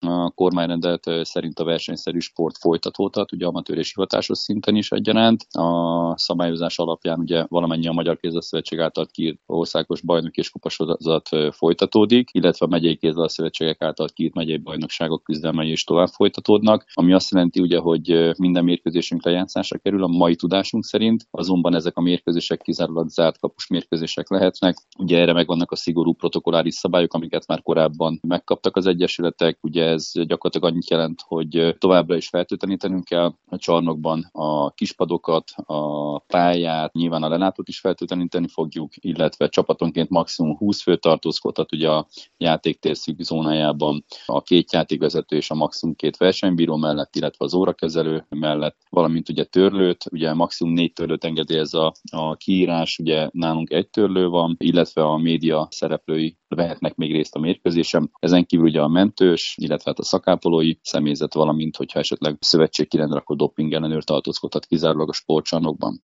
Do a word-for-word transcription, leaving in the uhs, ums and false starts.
a kormányrendelet szerint a versenyszerű sport folytatódhat, ugye amatőr és hivatásos szinten is egyaránt. A szabályozás alapján ugye valamennyi a Magyar Kézilabda-szövetség által kiírt országos bajnok és kupasorozat folytatódik, illetve a megyei kézilabda-szövetségek által kiírt megyei bajnokságok küzdelmei is tovább folytatódnak, ami azt jelenti ugye, hogy minden mérkőzésünk lejátszásra kerül a mai tudásunk szerint, azonban ezek a mérkőzések kizárólag zárt kapus mérkőzések lehetnek. Ugye erre megvannak a szigorú protokolláris szabályok, amiket már korábban megkaptak az egyesületek. Ugye ez gyakorlatilag annyit jelent, hogy továbbra is feltöltenítenünk kell a csarnokban a kispadokat, a pályát, nyilván a lelátót is feltölteníteni fogjuk, illetve csapatonként maximum húsz fő tartózkodhat ugye a játéktér szűk zónájában, a két játékvezető és a maximum két versenybíró mellett, illetve az órakezelő mellett, valamint ugye törlőt, ugye maximum négy törlőt engedélyez a, a kiírás, ugye nálunk egy törlő van, illetve a média szereplői vehetnek még részt a mérkőzésem. Ezen kívül ugye a mentős, illetve hát a szakápolói személyzet, valamint hogyha esetleg szövetség kirendre, akkor doping ellenőr tartózkodhat kizárólag a sportcsarnokban.